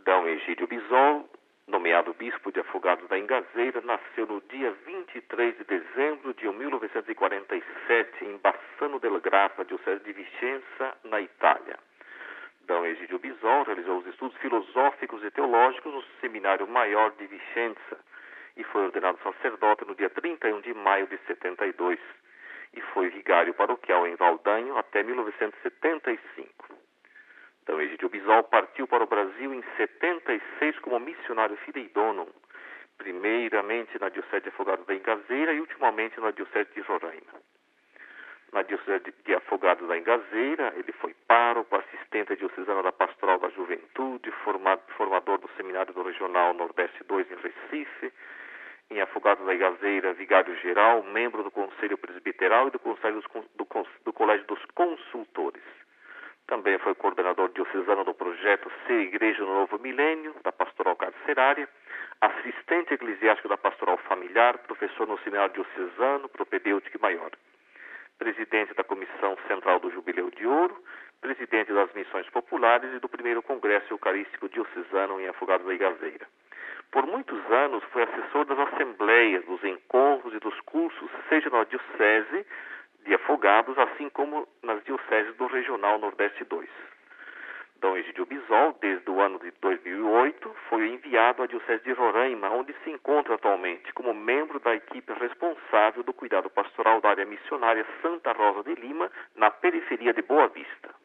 Dom Egídio Bisol, nomeado bispo de Afogados da Ingazeira, nasceu no dia 23 de dezembro de 1947 em Bassano del Grappa, diocese de Vicenza, na Itália. Dom Egídio Bisol realizou os estudos filosóficos e teológicos no Seminário Maior de Vicenza e foi ordenado sacerdote no dia 31 de maio de 72 e foi vigário paroquial em Valdanho até 1975. Dom Egídio Bisol partiu para o Brasil em 76 como missionário fideidônimo, primeiramente na Diocese de Afogados da Ingazeira e ultimamente na Diocese de Roraima. Na Diocese de Afogados da Ingazeira, ele foi pároco, assistente diocesano da Pastoral da Juventude, formador do Seminário do Regional Nordeste II em Recife, em Afogados da Ingazeira, vigário-geral, membro do Conselho Presbiteral e do Colégio dos Consultores. Também foi coordenador diocesano do projeto Ser Igreja no Novo Milênio, da Pastoral Carcerária, assistente eclesiástico da Pastoral Familiar, professor no Seminário Diocesano, propedêutico e maior, presidente da Comissão Central do Jubileu de Ouro, presidente das Missões Populares e do primeiro Congresso Eucarístico Diocesano em Afogados da Ingazeira. Por muitos anos foi assessor das assembleias, dos encontros e dos cursos, seja na Diocese de Afogados, assim como nas dioceses do Regional Nordeste II. Dom Egídio Bisol, desde o ano de 2008, foi enviado à Diocese de Roraima, onde se encontra atualmente como membro da equipe responsável do cuidado pastoral da área missionária Santa Rosa de Lima, na periferia de Boa Vista.